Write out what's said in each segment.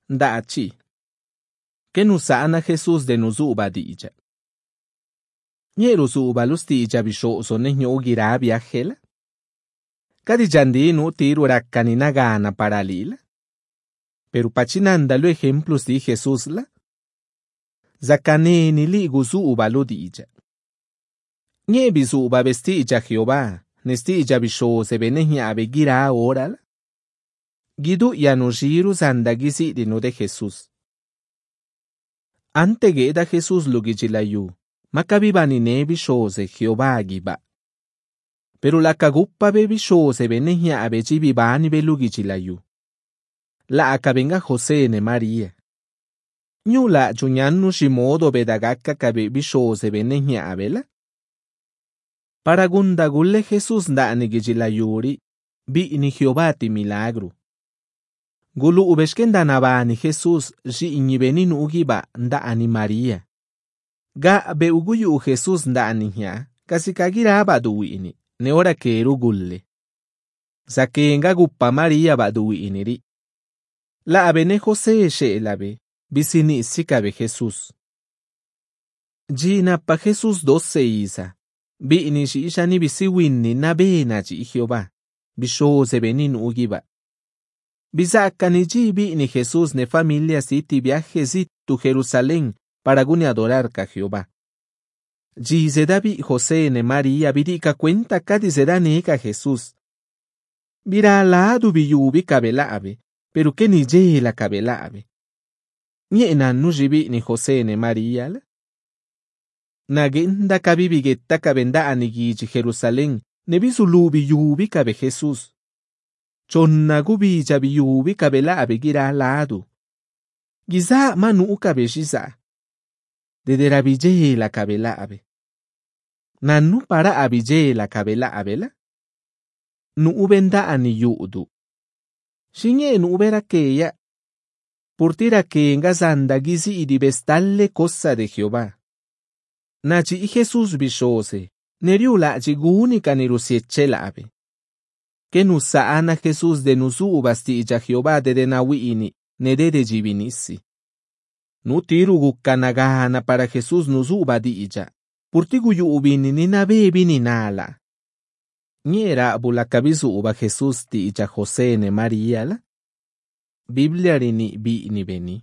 ndachi. Ke nusana Jesús de nuzuba dicha. Nyeru zuba lusticha bishoso neño gira viajela. Kadi jandi no tiru rakani nagana paralila. Pero pachinanda lo ejemplos de Jesús la. Zakane ni ligu zuba lo dicha. Nyebi zuba vestija Jehová, nestija bishose benehia begira oral. Gidu yanujiru zandagisi dino de Jesús. Ante geda Jesús lugijilayu, makabibani ne bishose Jehová giba. Pero la kaguppa be bishose benehia abejibibani be lugijilayu. La akabenga José ne María. Nyula chunyanu shimodo bedagaka kabe bishose benehia abela. Para gundagulle Jesús da nigijilayuri, bi ni Jehová ti milagro. Gulu ubeshkenda nabani Jesús ji inyibeni nugiba nda ani María. Ga be uguyu Jesús nda anihya, kasikagira baduwini, ne ora keru gulle. Zakenga guppa María baduwini ri. La abene José sheelabe, bisini sikabe Jesús. Jina pa Jesús 12 isa. Bi ni shisha ni bisiwini na bena ji Jehová. Bishose benin ugiba. Bizaka ni jibi ni Jesús ne familia siti viaje tu Jerusalén para guni adorar ka Jehová. Jize dabi José ne María birika cuenta kadi zeda neka Jesús. Bira ladu biyubi kabelabe, pero que ni je la kabelabe. Ni enanu jibi ni José ne María la. Nagenda kabibigetta kabenda anigiji Jerusalén ne bisulubi yubi kabe Jesús. Chonnagubi jabiyubi kabela abegira ladu. Giza manu ukabe jiza. Dedera bije la kabela abe. Nanu para abije la kabela abela. Nu ubenda ani yudu. Shinye nu ubera keya. Purtira que ngazanda gizi idibestalle cosa de Jehová. Nachi y Jesús bishose. Neriula jiguni kanirusiechela abe. Que nusaana Jesús de nusu bastija Jehová de denawiini, nede de jivinisi. Nutirugu kanagana para Jesús nusu badija, purtiguyu ubini ni nabe bini nala. Niera bulakabizu uba Jesús ti ija José ne María la. Biblia rini bi ni beni.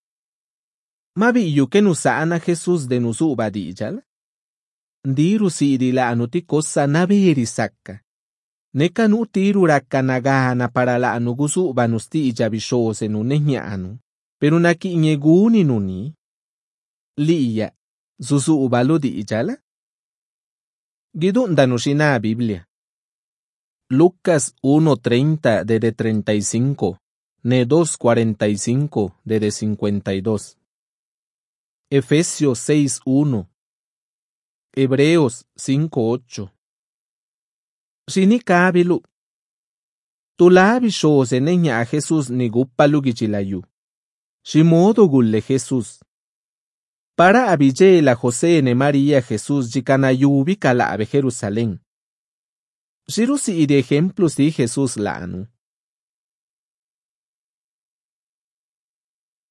Mabi yu que nusaana Jesús de nusu badija la. Ndiru si idila anuti cosa nabe erisaka. Neka nu tiru rakanagana para la anugusu banusti ijabishose nu nehnya anu, pero naki nyeguni nuni. Liya, zusu ubalo di ijala? Gidun danushina Biblia. Lucas 1:30 de 35, ne 2:45 de 52. Efesios 6:1. Hebreos 5:8. Sini kabilu. Tulabi shose nenya a Jesús ni guppalu gichilayu. Shimodo gulle Jesús. Para abije la José ne María Jesús jikanayubi kala abe Jerusalén. Shirusi y de ejemplos de Jesús la anu.